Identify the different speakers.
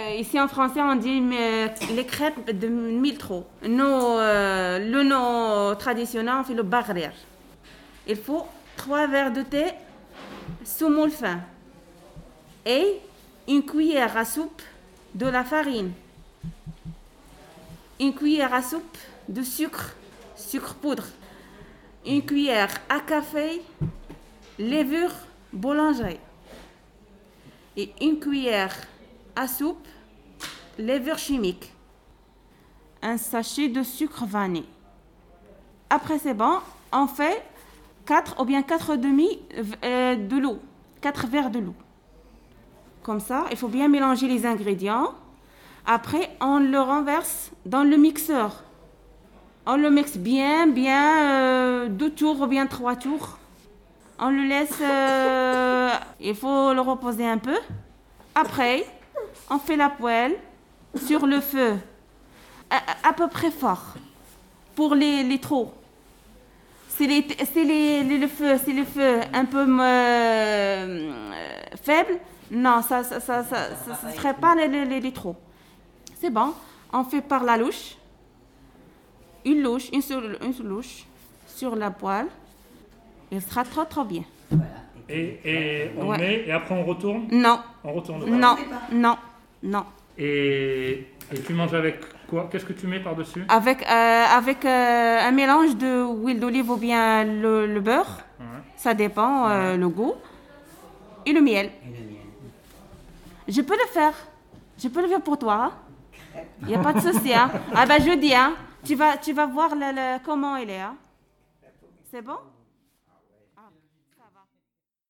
Speaker 1: ici en français, on dit les crêpes de miltro. Le nom traditionnel, on fait le bagrer. Il faut 3 verres de thé semoule fin et une cuillère à soupe de la farine, une cuillère à soupe de sucre poudre, une cuillère à café levure boulangerie et une cuillère à soupe levure chimique, un sachet de sucre vanille. Après c'est bon, on fait 4 ou bien 4 demi de l'eau, 4 verres de l'eau. Comme ça, il faut bien mélanger les ingrédients. Après, on le renverse dans le mixeur. On le mixe bien, 2 tours ou bien 3 tours. On le laisse, il faut le reposer un peu. Après, on fait la poêle sur le feu, à peu près fort, pour les trous. C'est le feu un peu faible. Non, ça ne ferait pas les trous. C'est bon, on fait par la louche. Une seule louche sur la poêle. Il sera trop bien.
Speaker 2: Voilà.
Speaker 3: Et on met, et après on retourne?
Speaker 1: Non.
Speaker 3: On retourne.
Speaker 1: Non.
Speaker 3: Et tu manges avec quoi? Qu'est-ce que tu mets par-dessus?
Speaker 1: Avec un mélange de huile d'olive ou bien le beurre.
Speaker 3: Ouais.
Speaker 1: Ça dépend le goût. Et le miel. Je peux le faire. Pour toi. Il n'y a pas de souci. Hein. Ah ben je dis, hein. Tu vas voir comment il est. Hein. C'est bon?